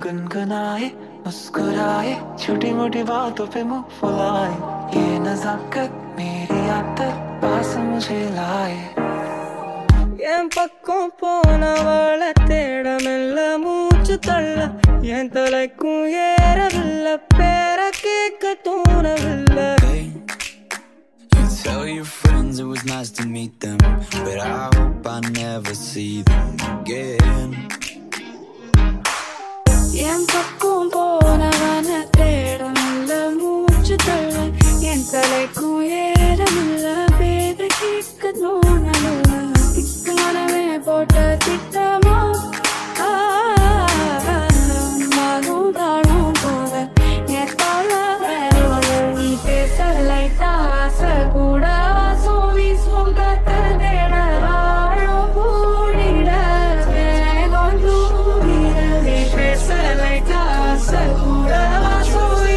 गुनगुनाए मुस्कुराए छोटी मोटी बातों पे मुंह फुलाए ये नजाकत मेरी आदत पास मुझे लाए என் பக்கம் போனவள தேட மெல்ல மூச்சு தள்ள என் தலைக்கும் ஏறவில்லை பேர கேட்க தோணவில்லை You tell your friends it was nice to meet them, but I hope I never see them again. என் பக்கம் போனவன தேட மெல்ல மூச்சு தள்ள என் தலைக்கும் ஏறவில்லை பேர கேட்க தோணவில்லை மனமே போட்ட திட்டமா மனம் தாழும் போத என் நீ பேசலை தாச கூட சோவி சொங்கத்த தேட வாழும் கூடிட வேகம் தூங்கிட நீ பேசலை தாச கூட சோவி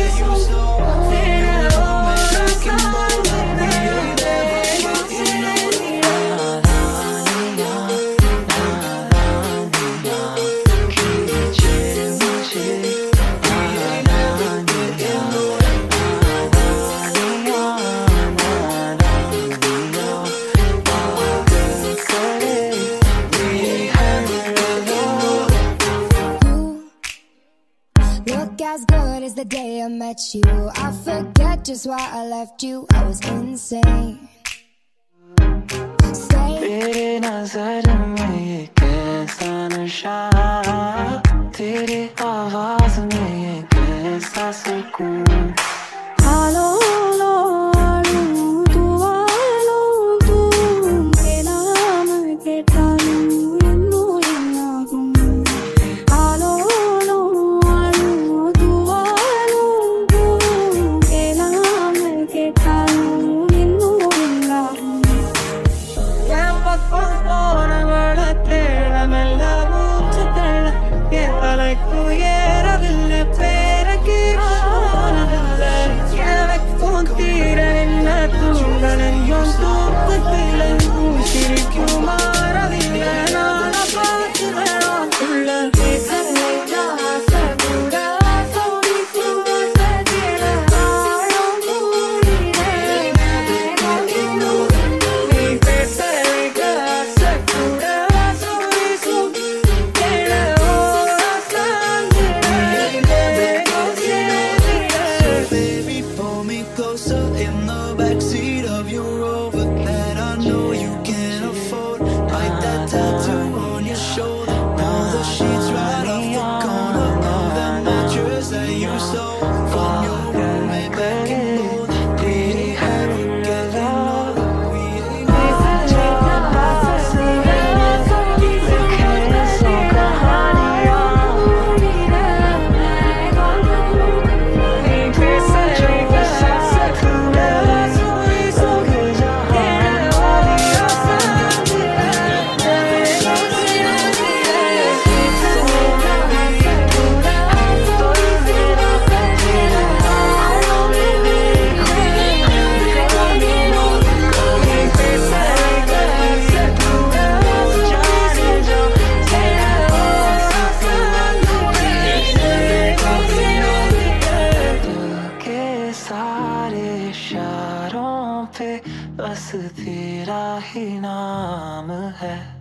as good as the day I met you. I forget just why I left you. I was insane. तेरे नजर में ये कैसा नशा तेरे आवाज में ये कैसा सुकून आलो लो आलो तू के नाम के तालू इन्नू इन्नागुम आलो लो आलो तू के नाम के तालू इन्नू इन्नागुम என் பக்கம் போனவள தேட மெல்ல மூச்சு தள்ள என் தலைக்கும் ஏறவில்லை பேர கேட்கவில்லை எனக்கும் தீர என்ன தூங்கலையும் தூக்கத்தில் சிரிக்கும் மாறவில்லை நான் பார்த்து வேணாக்குள்ள பேசலை ஜாச கூட சோடி சுங்கத்த தேட ஆழம் கூடிட நீ பேசலை ஜாச கூட சோடி சுங்கத்த Baby, pull me closer in the backseat of your Rover that I know you can't afford. Like that tattoo on your shoulder. Pull the sheets right off the corner of that mattress that you stole from your roommate back in Boulder. Pretty hard to get older. We ain't सारे इशारों पे बस तेरा ही नाम है।